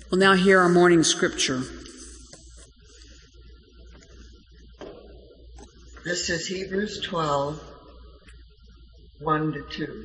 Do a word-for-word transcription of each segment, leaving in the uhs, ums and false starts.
We'll now hear our morning scripture. This is Hebrews twelve, one to two.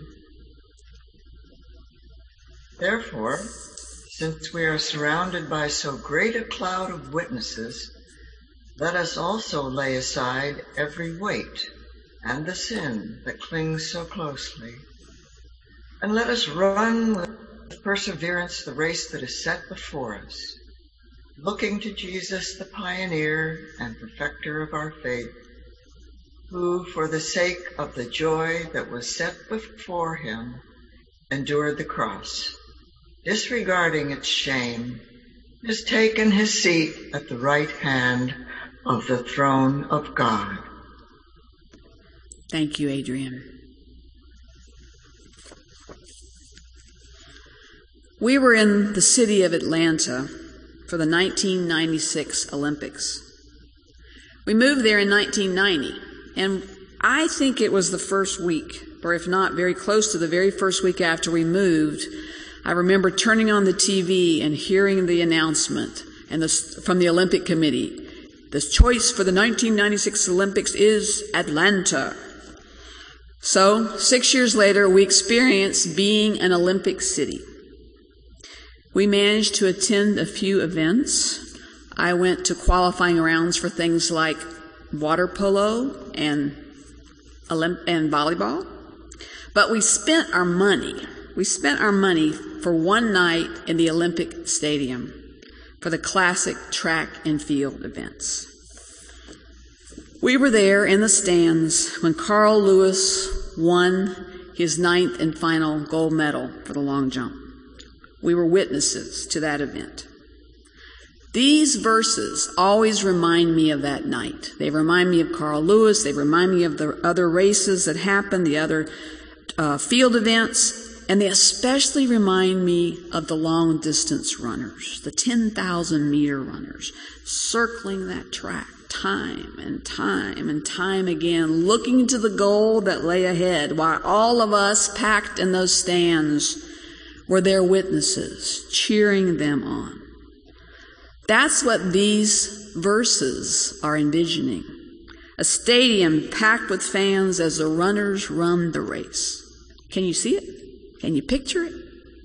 Therefore, since we are surrounded by so great a cloud of witnesses, let us also lay aside every weight and the sin that clings so closely, and let us run with perseverance the race that is set before us, looking to Jesus, the pioneer and perfecter of our faith, who, for the sake of the joy that was set before him, endured the cross, disregarding its shame, has taken his seat at the right hand of the throne of God. Thank you, Adrian. We were in the city of Atlanta for the nineteen ninety-six Olympics. We moved there in nineteen ninety, and I think it was the first week, or if not, very close to the very first week after we moved, I remember turning on the T V and hearing the announcement and the, from the Olympic Committee. The choice for the nineteen ninety-six Olympics is Atlanta. So, six years later, we experienced being an Olympic city. We managed to attend a few events. I went to qualifying rounds for things like water polo and, Olymp- and volleyball. But we spent our money. We spent our money for one night in the Olympic Stadium for the classic track and field events. We were there in the stands when Carl Lewis won his ninth and final gold medal for the long jump. We were witnesses to that event. These verses always remind me of that night. They remind me of Carl Lewis. They remind me of the other races that happened, the other uh, field events, and they especially remind me of the long-distance runners, the ten thousand meter runners, circling that track time and time and time again, looking to the goal that lay ahead, while all of us packed in those stands were their witnesses, cheering them on. That's what these verses are envisioning. A stadium packed with fans as the runners run the race. Can you see it? Can you picture it?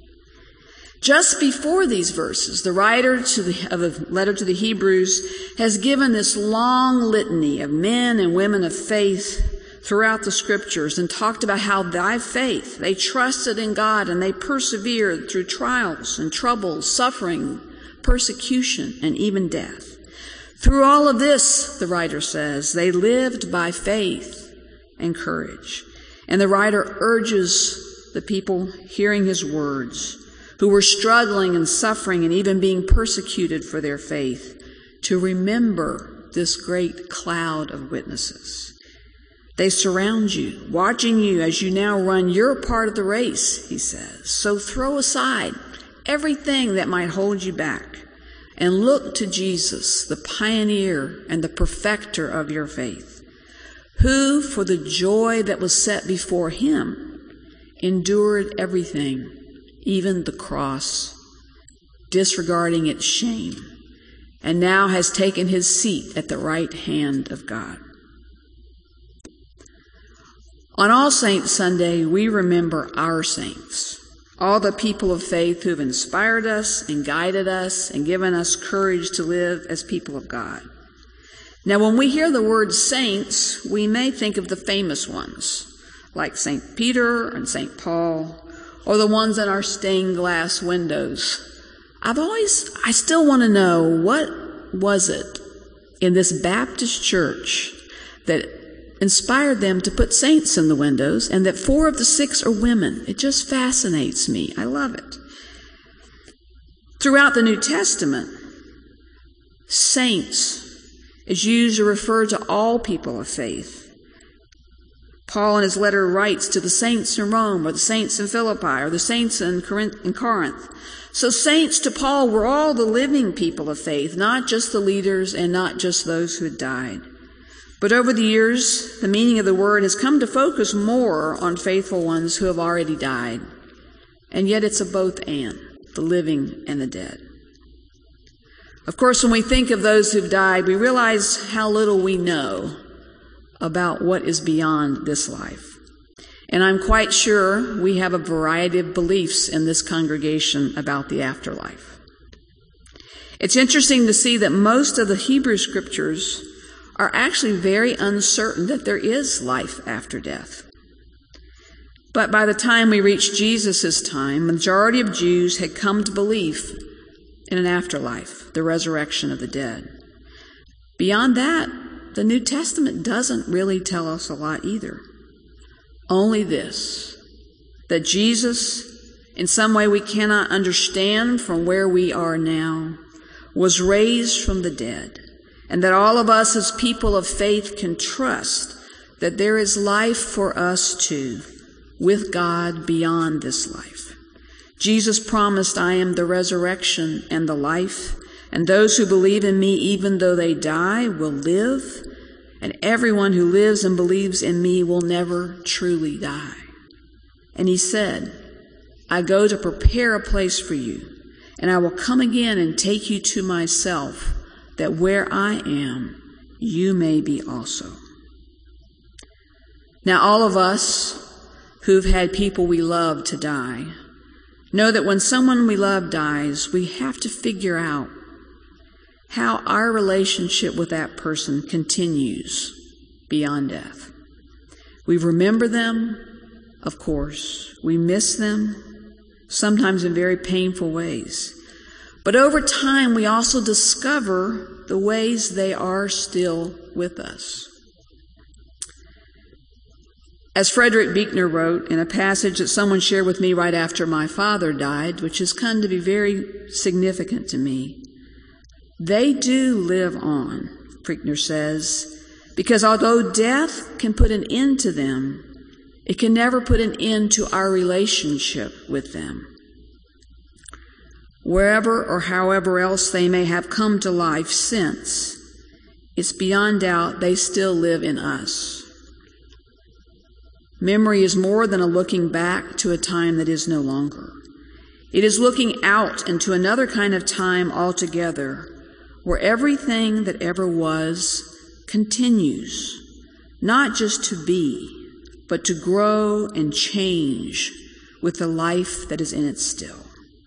Just before these verses, the writer to the, of the letter to the Hebrews has given this long litany of men and women of faith throughout the scriptures and talked about how by faith they trusted in God and they persevered through trials and troubles, suffering, persecution, and even death. Through all of this, the writer says, they lived by faith and courage. And the writer urges the people hearing his words, who were struggling and suffering and even being persecuted for their faith, to remember this great cloud of witnesses. They surround you, watching you as you now run your part of the race, he says. So throw aside everything that might hold you back and look to Jesus, the pioneer and the perfecter of your faith, who, for the joy that was set before him, endured everything, even the cross, disregarding its shame, and now has taken his seat at the right hand of God. On All Saints Sunday, we remember our saints, all the people of faith who've inspired us and guided us and given us courage to live as people of God. Now, when we hear the word saints, we may think of the famous ones, like Saint Peter and Saint Paul, or the ones in our stained glass windows. I've always, I still want to know, what was it in this Baptist church that inspired them to put saints in the windows, and that four of the six are women? It just fascinates me. I love it. Throughout the New Testament, saints is used to refer to all people of faith. Paul in his letter writes to the saints in Rome, or the saints in Philippi, or the saints in Corinth. So saints to Paul were all the living people of faith, not just the leaders and not just those who had died. But over the years, the meaning of the word has come to focus more on faithful ones who have already died. And yet it's a both and, the living and the dead. Of course, when we think of those who've died, we realize how little we know about what is beyond this life. And I'm quite sure we have a variety of beliefs in this congregation about the afterlife. It's interesting to see that most of the Hebrew scriptures are actually very uncertain that there is life after death. But by the time we reach Jesus' time, the majority of Jews had come to believe in an afterlife, the resurrection of the dead. Beyond that, the New Testament doesn't really tell us a lot either. Only this, that Jesus, in some way we cannot understand from where we are now, was raised from the dead, and that all of us as people of faith can trust that there is life for us too, with God beyond this life. Jesus promised, "I am the resurrection and the life, and those who believe in me, even though they die, will live, and everyone who lives and believes in me will never truly die." And he said, "I go to prepare a place for you, and I will come again and take you to myself, that where I am, you may be also." Now, all of us who've had people we love to die know that when someone we love dies, we have to figure out how our relationship with that person continues beyond death. We remember them, of course. We miss them, sometimes in very painful ways. But over time, we also discover the ways they are still with us. As Frederick Buechner wrote in a passage that someone shared with me right after my father died, which has come to be very significant to me, they do live on, Buechner says, because although death can put an end to them, it can never put an end to our relationship with them. Wherever or however else they may have come to life since, it's beyond doubt they still live in us. Memory is more than a looking back to a time that is no longer. It is looking out into another kind of time altogether, where everything that ever was continues, not just to be, but to grow and change with the life that is in it still.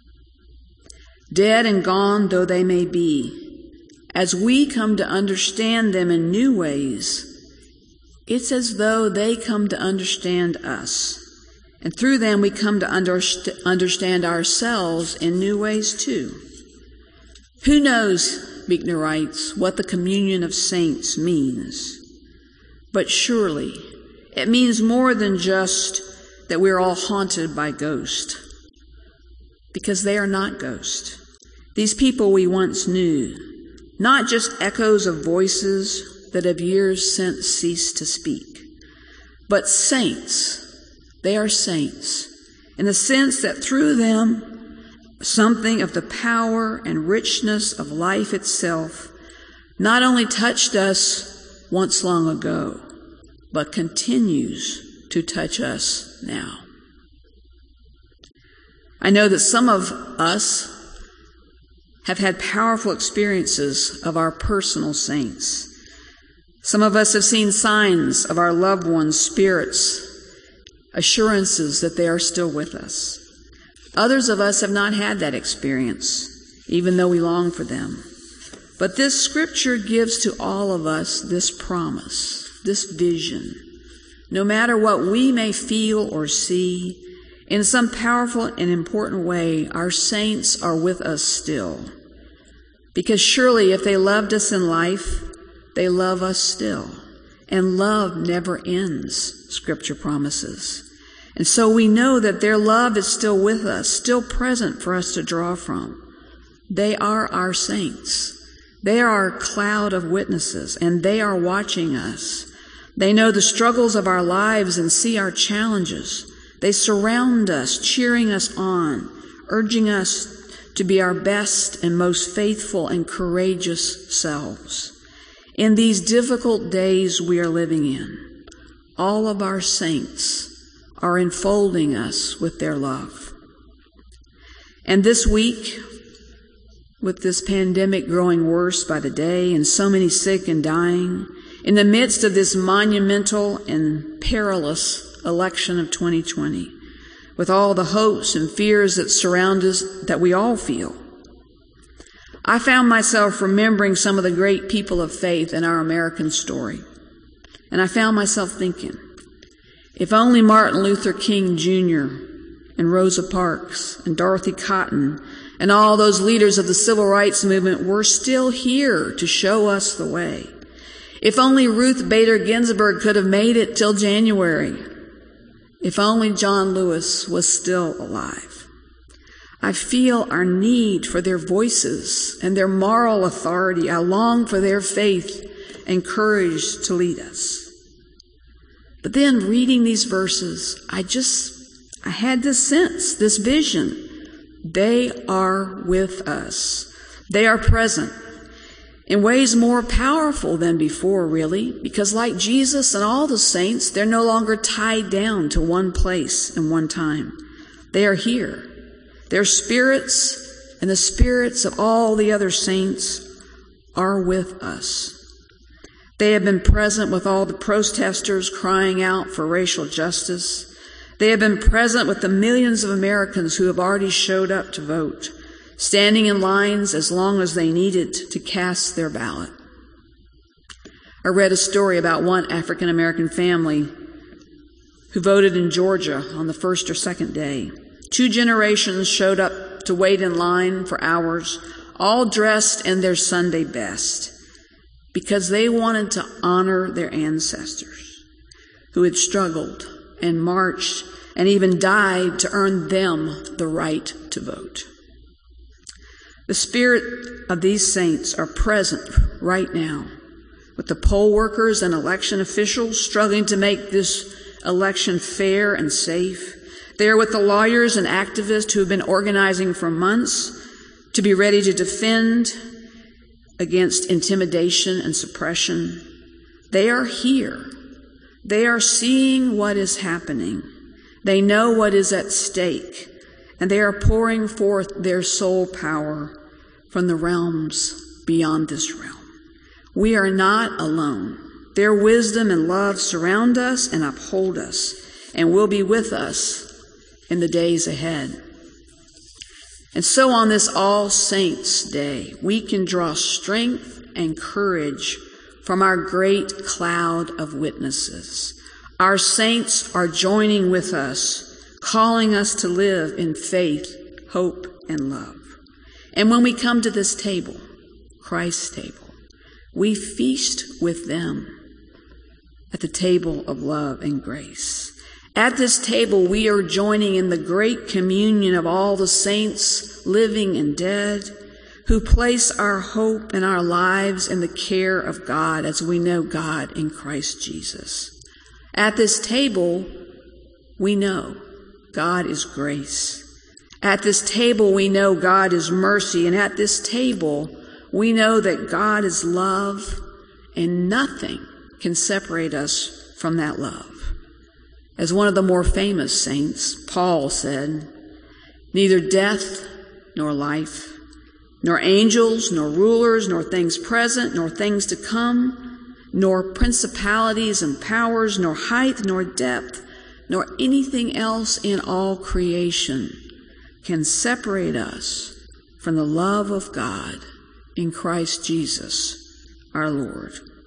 Dead and gone though they may be, as we come to understand them in new ways, it's as though they come to understand us, and through them we come to underst- understand ourselves in new ways too. Who knows, Buechner writes, what the communion of saints means? But surely it means more than just that we're all haunted by ghosts, because they are not ghosts. These people we once knew, not just echoes of voices that have years since ceased to speak, but saints. They are saints in the sense that through them something of the power and richness of life itself not only touched us once long ago, but continues to touch us now. I know that some of us have had powerful experiences of our personal saints. Some of us have seen signs of our loved ones' spirits, assurances that they are still with us. Others of us have not had that experience, even though we long for them. But this scripture gives to all of us this promise, this vision. No matter what we may feel or see, in some powerful and important way, our saints are with us still. Because surely if they loved us in life, they love us still. And love never ends, Scripture promises. And so we know that their love is still with us, still present for us to draw from. They are our saints. They are our cloud of witnesses, and they are watching us. They know the struggles of our lives and see our challenges. They surround us, cheering us on, urging us to be our best and most faithful and courageous selves. In these difficult days we are living in, all of our saints are enfolding us with their love. And this week, with this pandemic growing worse by the day and so many sick and dying, in the midst of this monumental and perilous election of twenty twenty, with all the hopes and fears that surround us that we all feel, I found myself remembering some of the great people of faith in our American story. And I found myself thinking, if only Martin Luther King Junior and Rosa Parks and Dorothy Cotton and all those leaders of the civil rights movement were still here to show us the way. If only Ruth Bader Ginsburg could have made it till January. If only John Lewis was still alive. I feel our need for their voices and their moral authority. I long for their faith and courage to lead us. But then reading these verses, I just, I had this sense, this vision. They are with us. They are present in ways more powerful than before, really, because like Jesus and all the saints, they're no longer tied down to one place and one time. They are here. Their spirits and the spirits of all the other saints are with us. They have been present with all the protesters crying out for racial justice. They have been present with the millions of Americans who have already showed up to vote, standing in lines as long as they needed to cast their ballot. I read a story about one African American family who voted in Georgia on the first or second day. Two generations showed up to wait in line for hours, all dressed in their Sunday best, because they wanted to honor their ancestors who had struggled and marched and even died to earn them the right to vote. The spirit of these saints are present right now with the poll workers and election officials struggling to make this election fair and safe. They are with the lawyers and activists who have been organizing for months to be ready to defend against intimidation and suppression. They are here. They are seeing what is happening. They know what is at stake, and they are pouring forth their soul power from the realms beyond this realm. We are not alone. Their wisdom and love surround us and uphold us, and will be with us in the days ahead. And so on this All Saints' Day, we can draw strength and courage from our great cloud of witnesses. Our saints are joining with us, calling us to live in faith, hope, and love. And when we come to this table, Christ's table, we feast with them at the table of love and grace. At this table, we are joining in the great communion of all the saints, living and dead, who place our hope and our lives in the care of God as we know God in Christ Jesus. At this table, we know God is grace. At this table, we know God is mercy. And at this table, we know that God is love, and nothing can separate us from that love. As one of the more famous saints, Paul, said, neither death nor life, nor angels, nor rulers, nor things present, nor things to come, nor principalities and powers, nor height, nor depth, nor anything else in all creation can separate us from the love of God in Christ Jesus, our Lord.